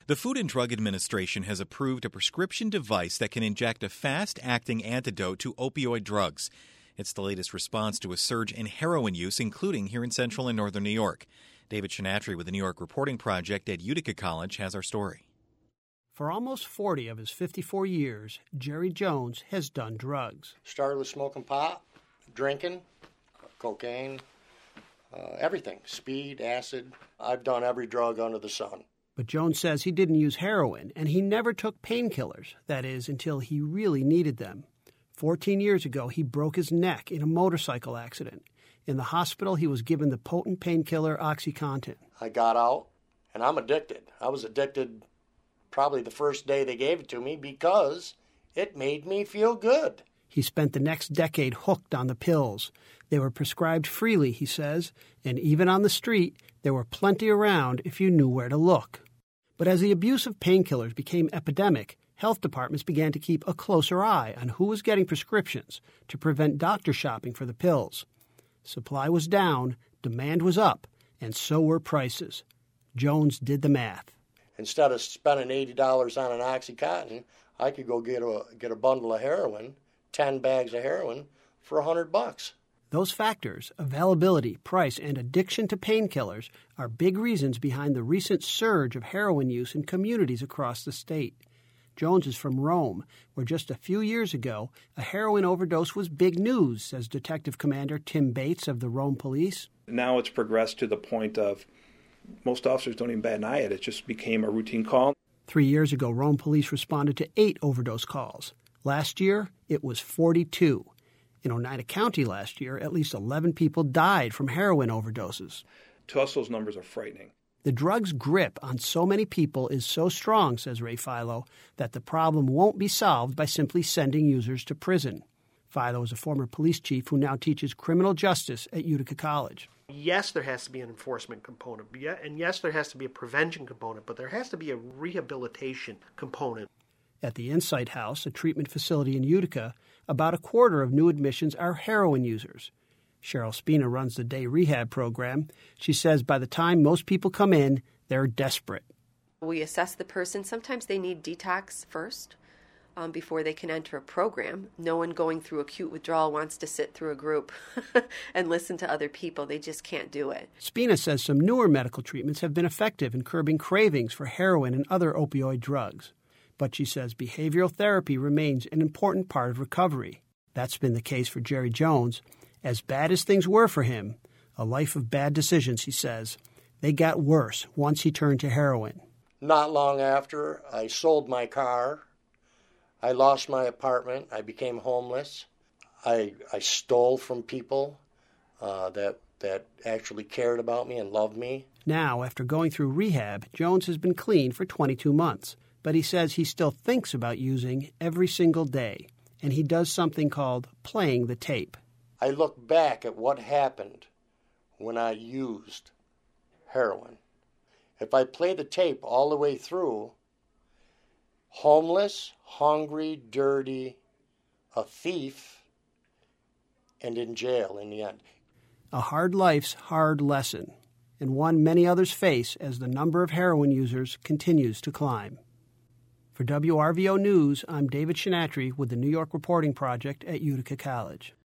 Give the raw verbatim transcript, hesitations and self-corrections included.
The Food and Drug Administration has approved a prescription device that can inject a fast-acting antidote to opioid drugs. It's the latest response to a surge in heroin use, including here in central and northern New York. David Shinatry with the New York Reporting Project at Utica College has our story. For almost forty of his fifty-four years, Jerry Jones has done drugs. Started with smoking pot, drinking, cocaine, uh, everything, speed, acid. I've done every drug under the sun. But Jones says he didn't use heroin, and he never took painkillers, that is, until he really needed them. Fourteen years ago, he broke his neck in a motorcycle accident. In the hospital, he was given the potent painkiller OxyContin. I got out, and I'm addicted. I was addicted probably the first day they gave it to me because it made me feel good. He spent the next decade hooked on the pills. They were prescribed freely, he says, and even on the street, there were plenty around if you knew where to look. But as the abuse of painkillers became epidemic, health departments began to keep a closer eye on who was getting prescriptions to prevent doctor shopping for the pills. Supply was down, demand was up, and so were prices. Jones did the math. Instead of spending eighty dollars on an OxyContin, I could go get a get a bundle of heroin, ten bags of heroin, for a hundred bucks. Those factors, availability, price, and addiction to painkillers, are big reasons behind the recent surge of heroin use in communities across the state. Jones is from Rome, where just a few years ago, a heroin overdose was big news, says Detective Commander Tim Bates of the Rome Police. Now it's progressed to the point of most officers don't even bat an eye at it. It just became a routine call. Three years ago, Rome Police responded to eight overdose calls. Last year, it was forty-two. In Oneida County last year, at least eleven people died from heroin overdoses. To us, those numbers are frightening. The drug's grip on so many people is so strong, says Ray Philo, that the problem won't be solved by simply sending users to prison. Philo is a former police chief who now teaches criminal justice at Utica College. Yes, there has to be an enforcement component, and yes, there has to be a prevention component, but there has to be a rehabilitation component. At the Insight House, a treatment facility in Utica, about a quarter of new admissions are heroin users. Cheryl Spina runs the day rehab program. She says by the time most people come in, they're desperate. We assess the person. Sometimes they need detox first um, before they can enter a program. No one going through acute withdrawal wants to sit through a group and listen to other people. They just can't do it. Spina says some newer medical treatments have been effective in curbing cravings for heroin and other opioid drugs. But she says behavioral therapy remains an important part of recovery. That's been the case for Jerry Jones. As bad as things were for him, a life of bad decisions, he says, they got worse once he turned to heroin. Not long after, I sold my car. I lost my apartment. I became homeless. I I stole from people uh, that that actually cared about me and loved me. Now, after going through rehab, Jones has been clean for twenty-two months. But he says he still thinks about using every single day, and he does something called playing the tape. I look back at what happened when I used heroin. If I play the tape all the way through, homeless, hungry, dirty, a thief, and in jail in the end. A hard life's hard lesson, and one many others face as the number of heroin users continues to climb. For W R V O News, I'm David Shinatry with the New York Reporting Project at Utica College.